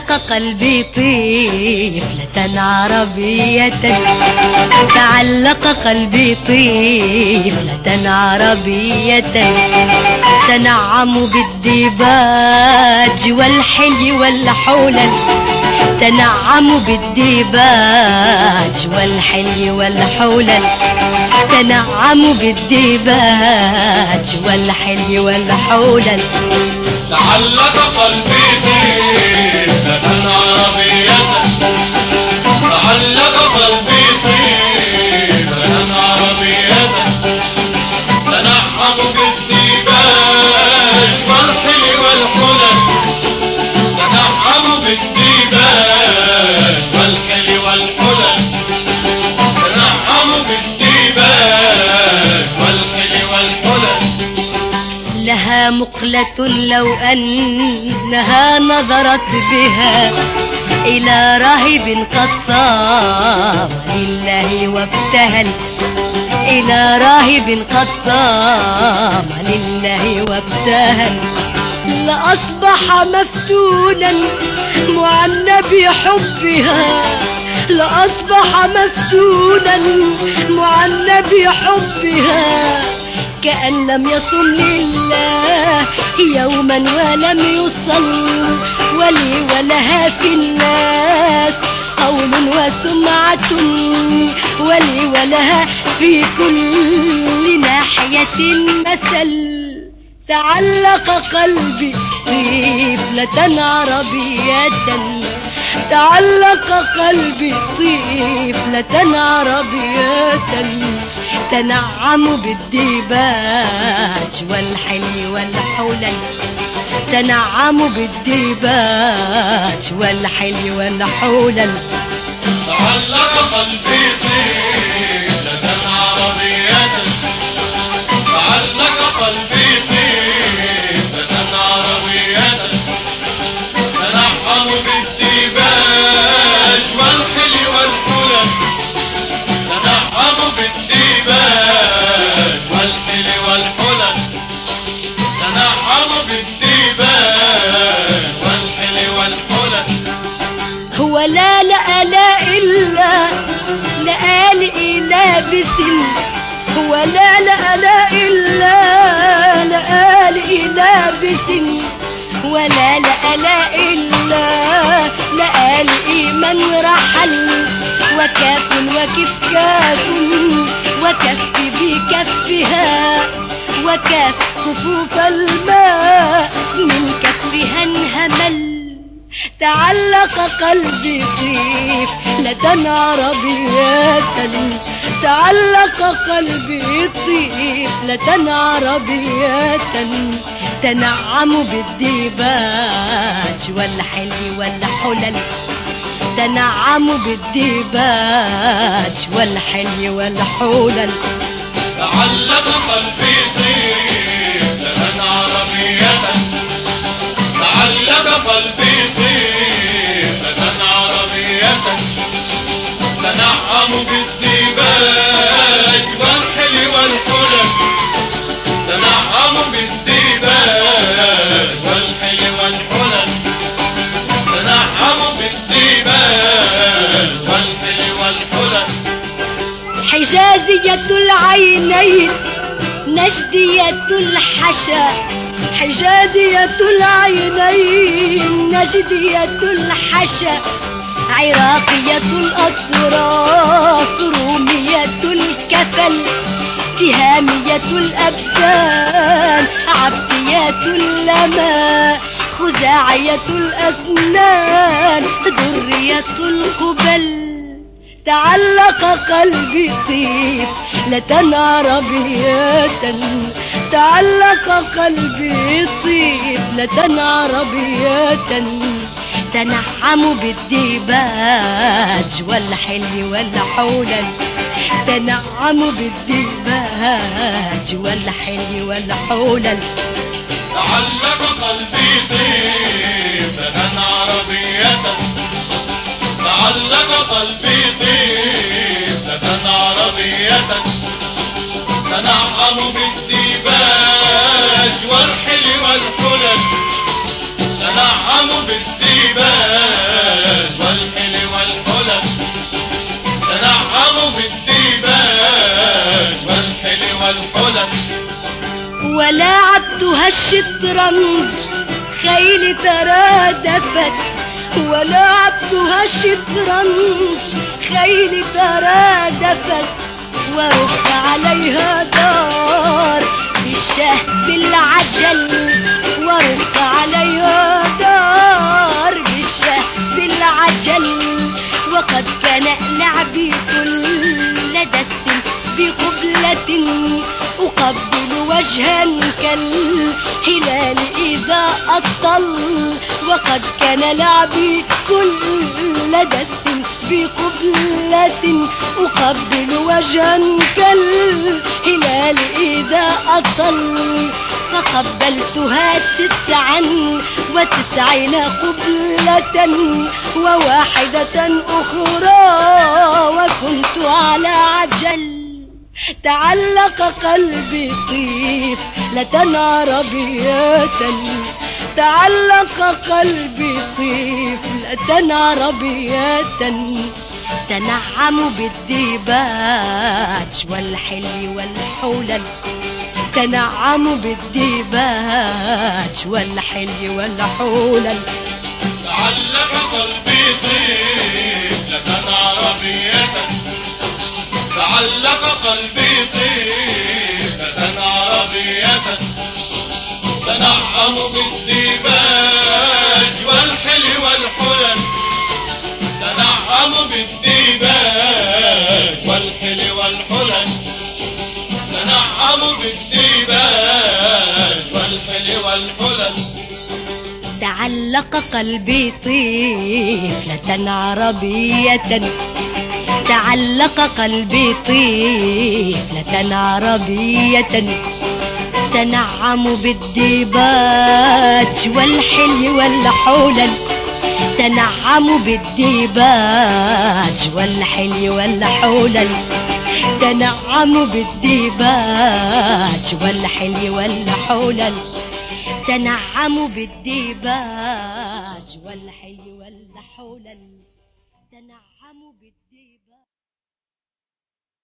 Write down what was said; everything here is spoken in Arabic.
تعلق قلبي طفلة عربية، تعلق قلبي طفلة عربية، تنعم بالديباج والحلي والحولل، تنعم بالديباج والحلي والحولل، تنعم بالديباج والحلي والحولل. تعلق قلبي طفلة عربية، تعلق قلبي طفلة عربية، تنعم بالديباج والحلي والحلل، تنعم بالديباج والحلي والحلل، تنعم بالديباج والحلي والحلل. لها مقلة لو أنها نظرت بها إلى راهب قد صام لله وابتهل، إلى راهب قد صام لله وابتهل، لأصبح مفتونا معنى بحبها، لأصبح مفتونا معنى بحبها، كأن لم يصم لله يوما ولم يصل، ولي ولها في الناس قول وسمعة، ولي ولها في كل ناحية مثل. تعلق قلبي طفلة عربية، تعلق قلبي طفلة عربية، تنعم بالديباج والحلي والحولل، تنعم بالديباج والحلي والحولل. تعلق قلبي طفلة عربية، تعلق قلبي طفلة عربية، تنعم بالديباج والحلي والحلل، تنعم بالديباج والحلي والحلل، تنعم بالديباج والحلي والحلل. هو لا لا لا إلا لآلئ لابس، هو لا لا لا إلا لآلئ لابس، ولا لا لا إلا لآلئ من رحل، وكاف وكف كاف وكف بكفها، وكاف كفوف الماء من كفها انهمل. تعلق قلبي طفلة عربية، تعلق قلبي طفلة عربية، تنعم بالديباج والحلي والحلل، تنعم بالديباج والحلي والحلل. تعلق قلبي طفلة عربية، تعلق قلبي طفلة عربية، تنعم بالديباج والحلي والحلل، تنعم بالديباج والحلي والحلل، تنعم بالديباج والحلي والحلل. حجازية العينين نجدية الحشا، حجازية العينين نجدية الحشا، عراقية الأطراف رومية الكفل، تهامية الأبدان عبسية اللمى، خزاعية الأسنان درية القبل. تعلق قلبي طفلة عربية، تعلق قلبي طفلة عربية، تنعم بالديباج والحلي والحولل، تنعم بالديباج والحلي والحولل. تعلق قلبي طفلة عربية، تعلق قلبي طفلة عربية، تنعم بالديباج والحلي والحلل، تنعم بالديباج ولعبتها الشطرنج خيل ترادفت، ولعبتها الشطرنج خيل ترادفت، ورف عليها دار بالشهب العجل، ورف عليها دار بالشهب العجل. وقد كان لعبي كل دس بقبلة، أقبل وجها كالهلال إذا أطل. وقد كان لعبي كل دس بقبلة، أقبل وجها كالهلال إذا أطل. فقبلتها 99 قبلة وواحدة أخرى، وكنت على عجل. تعلق قلبي طفلة عربية، تعلق قلبي طفلة عربية، تنعم بالديباج والحل والحلل، تنعم بالديباج والحل والحلل. تعلق قلبي طفلة عربية، تعلق قلبي طفلة عربية، تنعم بالديباج والحل والحلل، تنعم بالديباج والحل والحلل، تنعم بالديباج والحل والحلل. تعلق قلبي طفلة عربية، تعلق قلبي طفلة عربية، تنعم بالديباج والحل والحلل، تنعم بالديباج والحل والحلل، تنعم بالديباج والحل والحلل، تنعم بالديباج والحل والحلل، تنعم بالديباج.